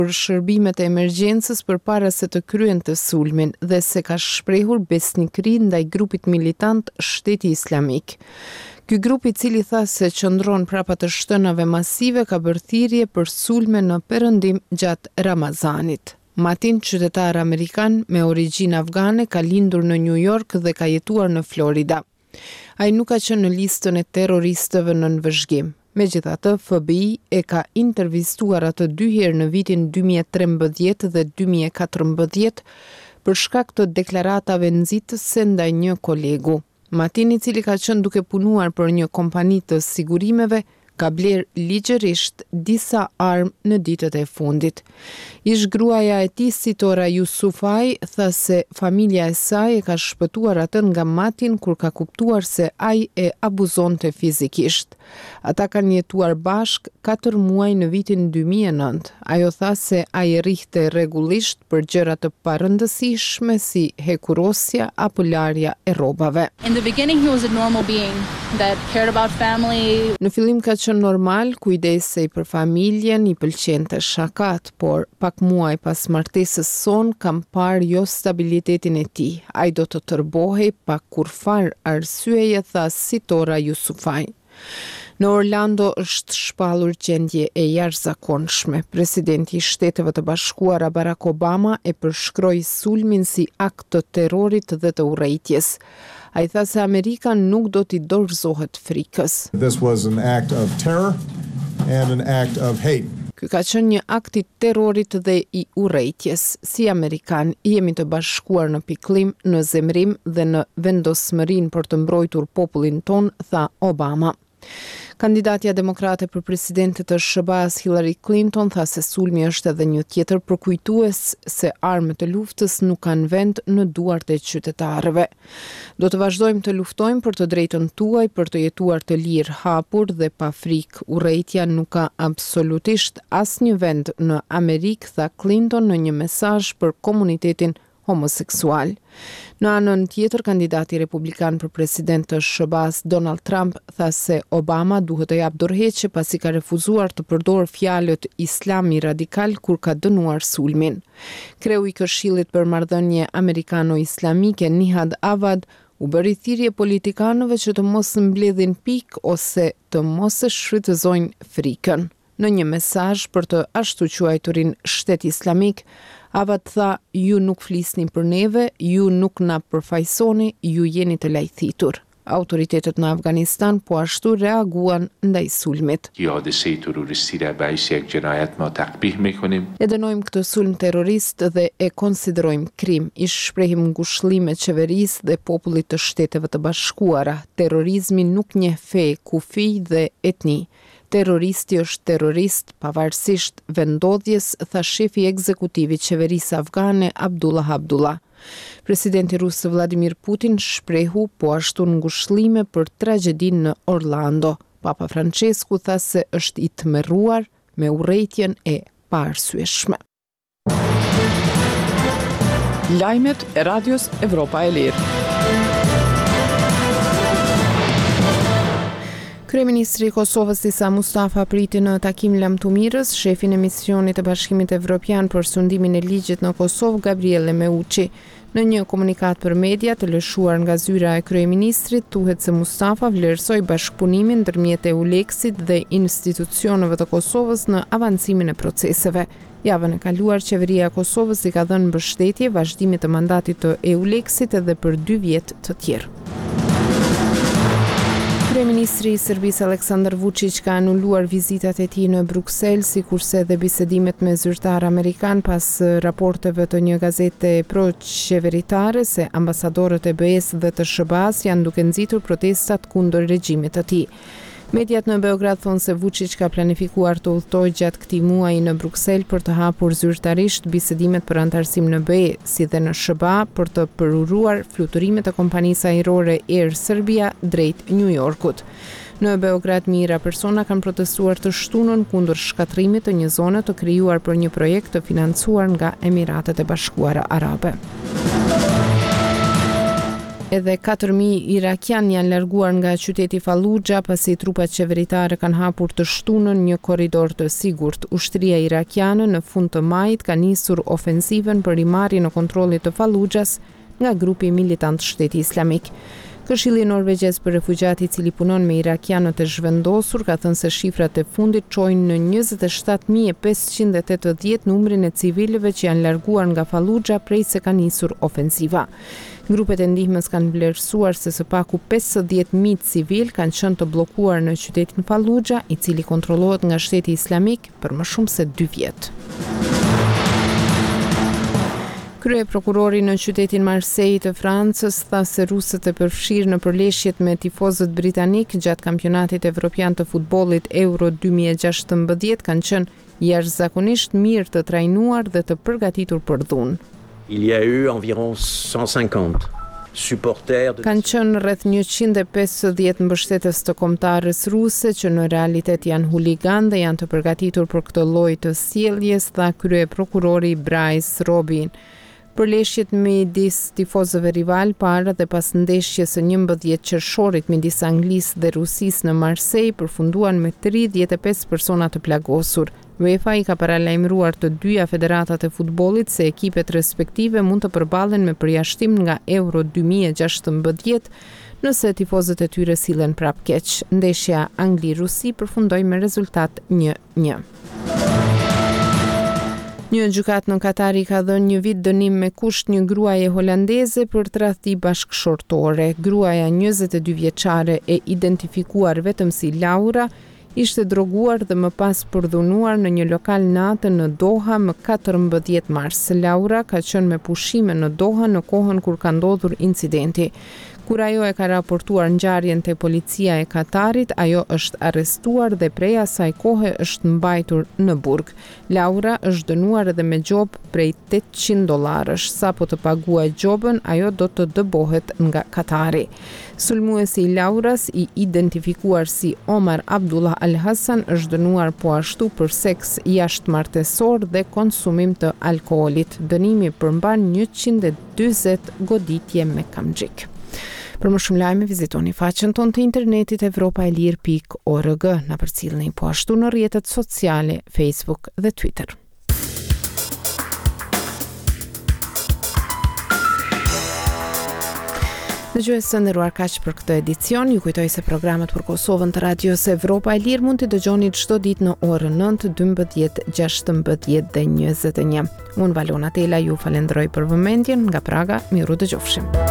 për shërbimet e emergjencës përpara se të kryente sulmin dhe se ka shprehur besnikëri ndaj grupit militant Shteti Islamik. Ky grup, i cili tha se qëndron prapa të shtënave masive, ka bërë thirrje për sulme në perëndim gjatë Ramazanit. Matin, qytetar amerikan me origjinë afgane, ka lindur në New York dhe ka jetuar në Florida. Ai nuk ka qenë në listën e terroristëve në nënvëzhgim. Megjithatë, FBI e ka intervistuar atë 2 herë në vitin 2013 dhe 2014 për shkak të deklaratave nxitëse ndaj një kolegu. Matin, i cili ka qenë duke punuar për një kompani të sigurimeve, ka bler ligjërisht disa armë në ditët e fundit. Ish gruaja e tij, Sitora Yusufaj, tha se familja e saj e ka shpëtuar atë nga Matin kur ka kuptuar se ai e abuzonte fizikisht. Ata kanë jetuar bashk 4 muaj në vitin 2009. Ajo tha se ai rrihte rregullisht për gjëra të parëndësishme si hekurosja apo larja e rrobave. In the beginning he was a normal being that cared about family. Në fillim ka qenë normal, kujdesej për familjen, i pëlqente shakat, por pak muaj pas martesës son kam parë jo stabilitetin e tij. Ai do të tërbohej pa kurfar arsyeje, tha Sitora Yusufaj. Në Orlando është shpallur gjendje e jashtëzakonshme. Presidenti i Shteteve të Bashkuara Barack Obama e përshkroi sulmin si akt të terrorit dhe të urrejtjes. Ai tha se Amerika nuk do t'i dorëzohet frikës. This was an act of terror and an act of hate. Ky ka qenë një akt i terrorit dhe i urrejtjes. Si Amerikan jemi të bashkuar në pikëllim, në zemrim dhe në vendosmërinë për të mbrojtur popullin ton, tha Obama. Kandidatja demokrate për presidentet të SBA-s Hillary Clinton tha se sulmi është edhe një tjetër përkujtues se armët e luftës nuk kanë vend në duart e qytetarëve. Do të vazhdojmë të luftojmë për të drejtën tuaj për të jetuar të lirë, hapur dhe pa frikë. Urrejtja nuk ka absolutisht asnjë vend në Amerikë, tha Clinton në një mesazh për komunitetin homoseksual. Në anën tjetër, kandidati republikan për president të SBA-s Donald Trump tha se Obama duhet të japë dorëheqje pasi ka refuzuar të përdorë fjalët islami radikal kur ka dënuar sulmin. Kreu i Këshillit për Marrëdhënie Amerikano-Islamike Nihad Awad u bëri thirrje politikanëve që të mos mbledhin pikë ose të mos e shfrytëzojnë frikën. Në një mesazh për të ashtu quajturin Shtet Islamik, Awad tha, ju nuk flisni për neve, ju nuk na përfaqësoni, ju jeni të lajthitur. Autoritetet në Afganistan po ashtu reaguan ndaj sulmit. E dënojmë këtë sulm terrorist dhe e konsiderojmë krim. I shprehim ngushëllime qeverisë dhe popullit të Shteteve të Bashkuara. Terrorizmi nuk njeh fe, kufi dhe etni. Terroristi është terrorist pavarësisht vendodhjes, tha shefi ekzekutiv i qeverisë afgane Abdullah Abdullah. Presidenti rus Vladimir Putin shprehu po ashtu ngushëllime për tragjedinë në Orlando. Papa Francesku tha se është i tmerruar me urrejtjen e paarsyeshme. Lajmet e Radios Evropa e Lirë. Kryeministri i Kosovës Isa Mustafa priti në takim lamtumirës shefin e misionit të Bashkimit Evropian për sundimin e ligjit në Kosovë Gabriele Meucci. Në një komunikat për media të lëshuar nga zyra e kryeministrit, thuhet se Mustafa vlerësoi bashkëpunimin ndërmjet EULEX-it dhe institucioneve të Kosovës në avancimin e proceseve. Javën e kaluar, qeveria e Kosovës i ka dhënë mbështetje vazhdimit të mandatit të EULEX-it edhe për 2 vjet të tjerë. Kryeministri i Serbisë Aleksandar Vučić ka anuluar vizitat e tij në Bruksel, sikurse edhe bisedimet me zyrtar amerikan pas raporteve të një gazete pro-qeveritare se ambasadorët e BE-s dhe të SBA-s janë duke nxitur protestat kundër regjimit të tij. Mediat në Beograd thonë se Vučić ka planifikuar të udhtojë gjatë këtij muaji në Bruksel për të hapur zyrtarisht bisedimet për antarësim në BE, si dhe në SBA për të përuruar fluturimet e kompanisë ajrore Air Serbia drejt New Yorkut. Në Beograd mijëra persona kanë protestuar të shtunën kundër shkatrimit të një zone të krijuar për një projekt të financuar nga Emiratet e Bashkuara Arabe. Edhe 4.000 irakian janë larguar nga qyteti Fallujah pasi trupat qeveritare kanë hapur të shtunën një korridor të sigurt. Ushtria irakiane në fund të majit ka nisur ofensivën për rimarrjen e kontrollit të Fallujahs nga grupi militant Shteti Islamik. Këshilli norvegjez për refugjat I cili punon me irakianët e zhvendosur ka thënë se shifrat e fundit çojnë në 27.580 numrin e civilëve që janë larguar nga Fallujah prej se ka nisur ofensiva. Grupet e ndihmës kanë vlerësuar se së paku 50.000 civil kanë qenë të bllokuar në qytetin Fallujah, I cili kontrollohet nga Shteti Islamik për më shumë se 2 vjet. Krye prokurori në qytetin Marseille të Francës tha se rusët e përfshirë në përleshjet me tifozët britanik gjatë kampionatit evropian të futbollit Euro 2016 kanë qenë jashtëzakonisht mirë të trajnuar dhe të përgatitur për dhunë. Il y a eu environ 150 supporters de... Kanë qenë rreth 150 mbështetës të kombëtarës ruse që në realitet janë huligan dhe janë të përgatitur për këtë lloj të sjelljes, tha krye prokurori Bryce Robin. Përleshjet midis tifozëve rival para dhe pas ndeshjes së 11 qershorit midis Anglisë dhe Rusisë në Marseille përfunduan me 35 persona të plagosur. UEFA I ka paralajmëruar të dyja federatat e futbollit se ekipet respektive mund të përballen me përjashtim nga Euro 2016 nëse tifozët e tyre sillen prap keq. Ndeshja Angli-Rusi përfundoi me rezultat 1-1. Një gjykat në Katar I ka dhënë një vit dënim me kusht një gruaje holandeze për tradhti bashkëshortore. Gruaja 22 vjeçare e identifikuar vetëm si Laura ishte droguar dhe më pas përdhunuar në një lokal natë në Doha më 14 mars. Laura ka qenë me pushime në Doha në kohën kur ka ndodhur incidenti. Kur ajo e ka raportuar ngjarjen te policia e Katarit, ajo është arrestuar dhe prej asaj kohe është mbajtur në burg. Laura është dënuar edhe me gjobë prej $800. Sapo të paguaj gjobën, ajo do të dëbohet nga Katari. Sulmuesi I Lauras, I identifikuar si Omar Abdullah Al Hassan, është dënuar po ashtu për seks jashtëmartesor dhe konsumim të alkoolit. Dënimi përmban 140 goditje me kamxhik. Për më shumë lajme vizitoni faqen tonë të internetit evropaelir.org, na përcjellni po ashtu në rrjetet sociale Facebook dhe Twitter. Dëgjues të nderuar, kaq për këtë edicion. Ju kujtoj se programet për Kosovën të Radios Evropa e Lirë mund t'i dëgjoni çdo ditë në orën 9, 12, 16 dhe 21. Unë Valona Tela ju falenderoj për vëmendjen nga Praga. Miru dëgjofshim.